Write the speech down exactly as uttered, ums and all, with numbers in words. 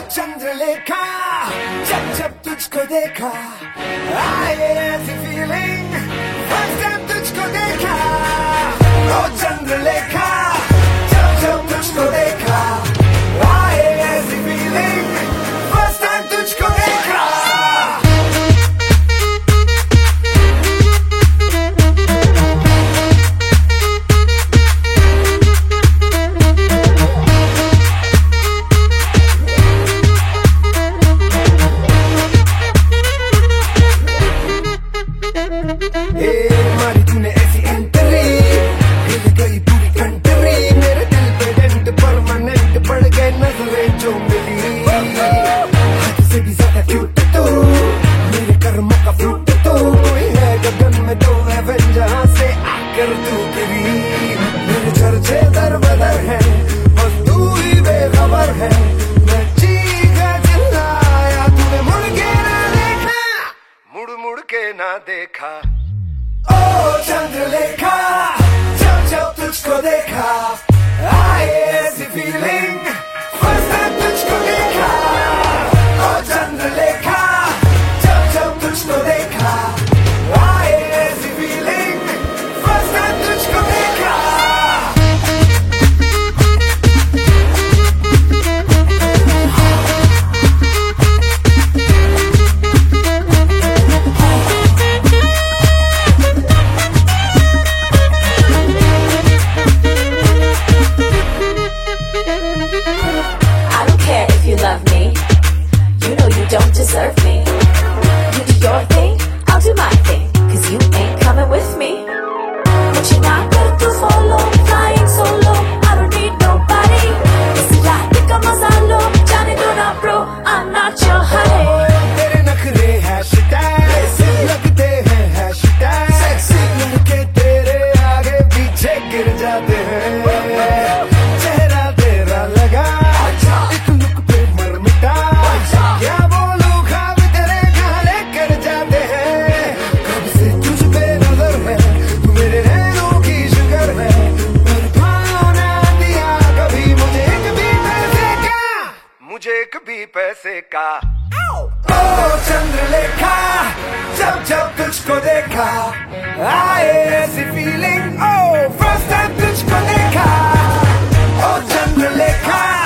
चंद्रलेखा, जब जब तुझको देखा आए ऐसी फीलिंग, फर्स्ट टाइम तुझको देखा। ओ चंद्रलेखा, जब जब तुझको देखा आए ऐसी फीलिंग, फर्स्ट टाइम तुझको देखा। मारी तूने ऐसी एंट्री, हिल गई पूरी कंट्री, मेरे दिल पे डेंट परमानेंट पड़ गए नजरें जो मिली। हद से भी ज्यादा क्यूट तू, मेरे कर्मों का फ्रूट तू, कोई है गगन में तो हेवन जहाँ से आकर तू गिरी। मेरे चर्चे दर बदर है, बस तू ही बेखबर है, मैं चीखा चिल्लाया तूने मुड़ के ना देखा, मुड़ मुड़ के ना देखा। ओ चंद्रलेखा, जब जब तुझको देखा आए ऐसी फीलिंग, फर्स्ट टाइम तुझको देखा। ओ चंद्रलेखा, जब जब तुझको देखा आए ऐसी फीलिंग, फर्स्ट टाइम तुझको देखा। Love me, you know you don't deserve me. You do your thing, I'll do my thing, cause you ain't coming with me. But you're not good to follow, flying solo, I don't need nobody. This is like a masalo, Johnny do not bro, I'm not your honey. तेरे नखरे hashtag लगते हैं hashtag, sexy लड़के तेरे आगे पीछे गिर जाते हैं। चेहरा तेरा लगा एक लुक पे मर मिटा, क्या बोलूं ख्वाब तेरे गाले कर जाते हैं। कब से तुझ पे नजर है, तू मेरे नैनों की शुगर है, पर भाव ना दिया कभी मुझे कभी पैसे का, मुझे कभी पैसे का। ओ चंद्रलेखा, जब जब तुझको देखा आए ऐसी फीलिंग, ओ फर्स्ट टाइम तुझको देखा। ओ चंद्रलेखा,